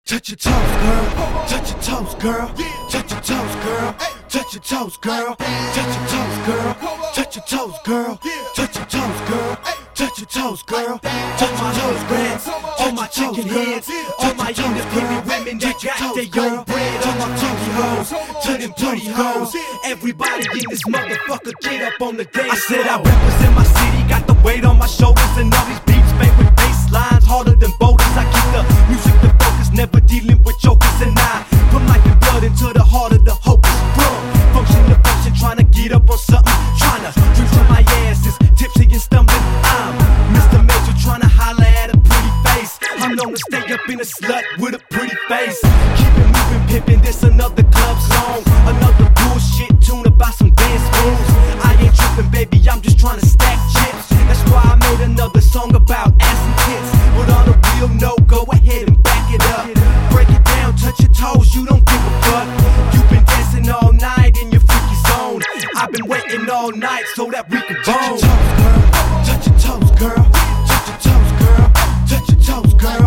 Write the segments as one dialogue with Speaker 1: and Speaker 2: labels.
Speaker 1: Touch your toes, girl. Touch your toes, girl. Touch your toes, girl. Touch your toes, girl. Touch your toes, girl. Touch your toes, girl. Touch your toes, girl. Touch your toes, girl. Touch my toes, grass. On my chicken heads. On my independent women that got their own bread. On my chunky hoes. To them dirty hoes. Everybody in this motherfucker get up on the dance. I said I represent my city. Got the weight on my shoulders. And all these beats bang with bass lines harder than boulders. I keep the music the focus. Never dealing with jokers, and I put life and blood into the heart of the hopeless. Function to function, trying to get up on something, trying to drink to my ass is tipsy and stumbling. I'm Mr. Major, trying to holler at a pretty face. I'm known to stay up in a slut with a pretty face. Keep it moving, pimping, this another club song, another bullshit tune about some dance moves. I ain't tripping, baby, I'm just trying to stack chips. That's why I made another song about ass and tits. But on a real note, go ahead and back it up. Break it down, touch your toes, you don't give a fuck. You've been dancing all night in your freaky zone. I've been waiting all night so that we can bone. Touch your toes, girl. Touch your toes, girl. Touch your toes, girl.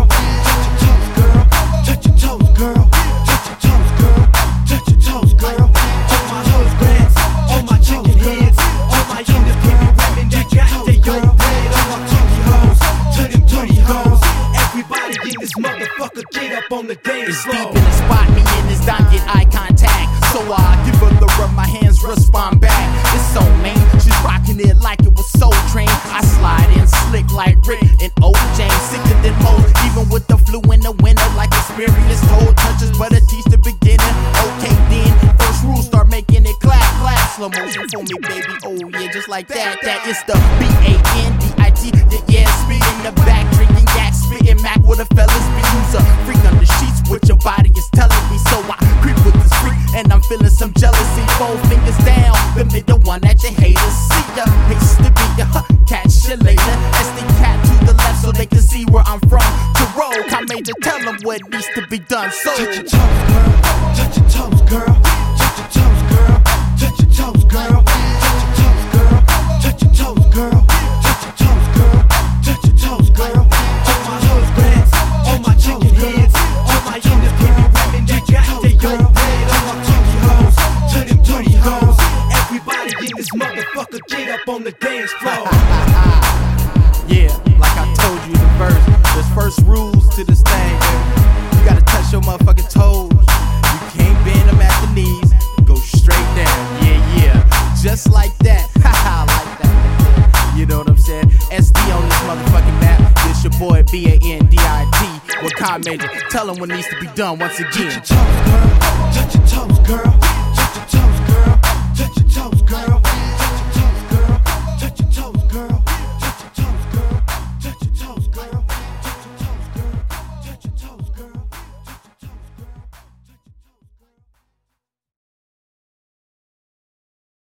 Speaker 1: Touch your toes, girl. Touch your toes, girl. Touch your toes, girl. Touch my toes, grass. On my chicken heads. On my independent women that got their own bread. On my chunky hoes. To them dirty hoes. Everybody in this motherfucker get up on the dance floor.
Speaker 2: It's deep in the spot, me and this dime get eye contact. So I give her the rub, my hands respond back. It's so mean, she's rocking it like it was Soul Train. I slide in slick like Rick and OJ, sicker than most. Even with the flu in the winter, like experience told touches, but I teach the beginner. Okay then, first rule, start making it clap, clap. Slow motion for me, baby, oh yeah, just like that. That is the B-A-N-D-I-T, yeah, speed in the back, drinking yak, spitting Mac with a fellas be. Use a freak under sheets, what your body is telling me. So I creep with this freak, and I'm feeling some jealousy. 4 fingers down, them be the one that you haters see ya. Hates to be ya, catch you later. SD cat to the left so they can see where I'm from. To roll, I major, tell them what needs to be done. So
Speaker 1: touch your toes, girl. Touch your toes, girl. Touch your toes, girl. Touch your toes, girl. Touch your toes, girl. Touch your toes, girl. Touch your toes, girl. Touch your toes, girl. Touch my toes, grass. On my chicken heads. On my independent women that got their own bread. On my chunky hoes. To them dirty hoes. Everybody in this motherfucker get up on the dance floor.
Speaker 2: Yeah, like I told you in the verse, there's first rules to this thing, baby. You gotta touch your motherfucking toes. You can't bend them at the knees. Go straight down, yeah. Just like that, haha, like that. You know what I'm saying? SD on this motherfucking map. It's your boy B-A-N-D-I-T with Con Major. Tell him what needs to be done once again.
Speaker 1: Touch your toes, girl. Touch your toes, girl.